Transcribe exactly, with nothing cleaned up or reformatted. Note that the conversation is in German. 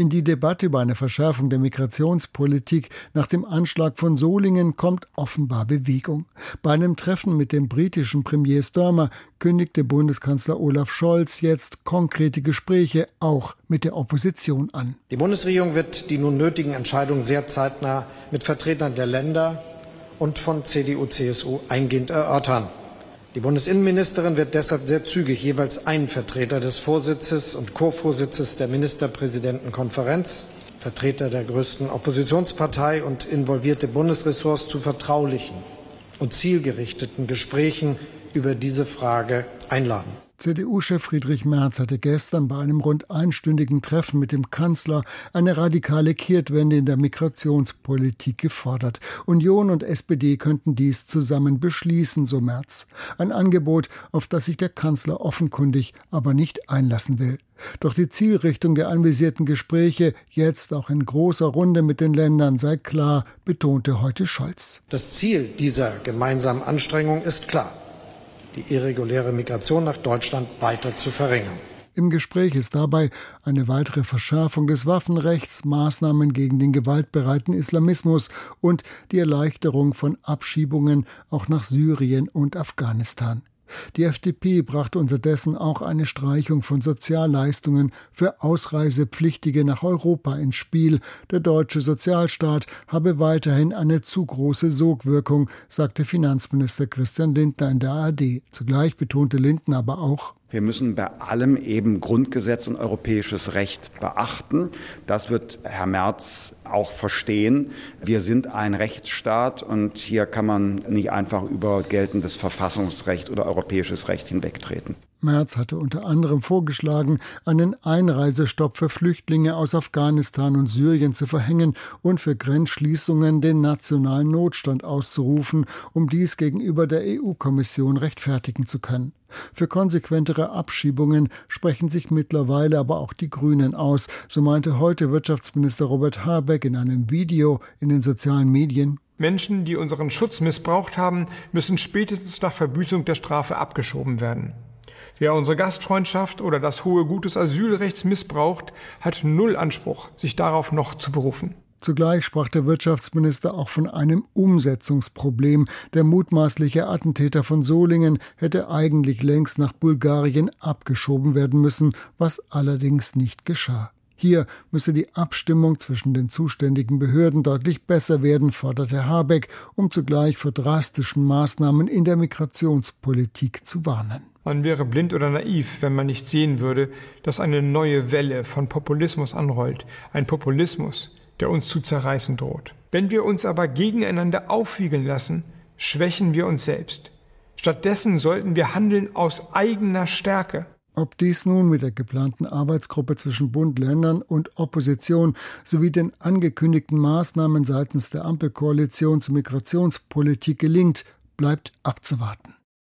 In die Debatte über eine Verschärfung der Migrationspolitik nach dem Anschlag von Solingen kommt offenbar Bewegung. Bei einem Treffen mit dem britischen Premier Starmer kündigte Bundeskanzler Olaf Scholz jetzt konkrete Gespräche auch mit der Opposition an. Die Bundesregierung wird die nun nötigen Entscheidungen sehr zeitnah mit Vertretern der Länder und von C D U C S U eingehend erörtern. Die Bundesinnenministerin wird deshalb sehr zügig jeweils einen Vertreter des Vorsitzes und Co-Vorsitzes der Ministerpräsidentenkonferenz, Vertreter der größten Oppositionspartei und involvierte Bundesressorts zu vertraulichen und zielgerichteten Gesprächen über diese Frage einladen. C D U-Chef Friedrich Merz hatte gestern bei einem rund einstündigen Treffen mit dem Kanzler eine radikale Kehrtwende in der Migrationspolitik gefordert. Union und S P D könnten dies zusammen beschließen, so Merz. Ein Angebot, auf das sich der Kanzler offenkundig aber nicht einlassen will. Doch die Zielrichtung der anvisierten Gespräche, jetzt auch in großer Runde mit den Ländern, sei klar, betonte heute Scholz. Das Ziel dieser gemeinsamen Anstrengung ist klar: die irreguläre Migration nach Deutschland weiter zu verringern. Im Gespräch ist dabei eine weitere Verschärfung des Waffenrechts, Maßnahmen gegen den gewaltbereiten Islamismus und die Erleichterung von Abschiebungen auch nach Syrien und Afghanistan. Die F D P brachte unterdessen auch eine Streichung von Sozialleistungen für Ausreisepflichtige nach Europa ins Spiel. Der deutsche Sozialstaat habe weiterhin eine zu große Sogwirkung, sagte Finanzminister Christian Lindner in der A R D. Zugleich betonte Lindner aber auch: Wir müssen bei allem eben Grundgesetz und europäisches Recht beachten. Das wird Herr Merz auch verstehen. Wir sind ein Rechtsstaat und hier kann man nicht einfach über geltendes Verfassungsrecht oder europäisches Recht hinwegtreten. Merz hatte unter anderem vorgeschlagen, einen Einreisestopp für Flüchtlinge aus Afghanistan und Syrien zu verhängen und für Grenzschließungen den nationalen Notstand auszurufen, um dies gegenüber der E U-Kommission rechtfertigen zu können. Für konsequentere Abschiebungen sprechen sich mittlerweile aber auch die Grünen aus, so meinte heute Wirtschaftsminister Robert Habeck in einem Video in den sozialen Medien: Menschen, die unseren Schutz missbraucht haben, müssen spätestens nach Verbüßung der Strafe abgeschoben werden. Wer unsere Gastfreundschaft oder das hohe Gut des Asylrechts missbraucht, hat null Anspruch, sich darauf noch zu berufen. Zugleich sprach der Wirtschaftsminister auch von einem Umsetzungsproblem. Der mutmaßliche Attentäter von Solingen hätte eigentlich längst nach Bulgarien abgeschoben werden müssen, was allerdings nicht geschah. Hier müsse die Abstimmung zwischen den zuständigen Behörden deutlich besser werden, forderte Habeck, um zugleich vor drastischen Maßnahmen in der Migrationspolitik zu warnen. Man wäre blind oder naiv, wenn man nicht sehen würde, dass eine neue Welle von Populismus anrollt. Ein Populismus, der uns zu zerreißen droht. Wenn wir uns aber gegeneinander aufwiegeln lassen, schwächen wir uns selbst. Stattdessen sollten wir handeln aus eigener Stärke. Ob dies nun mit der geplanten Arbeitsgruppe zwischen Bund, Ländern und Opposition sowie den angekündigten Maßnahmen seitens der Ampelkoalition zur Migrationspolitik gelingt, bleibt abzuwarten.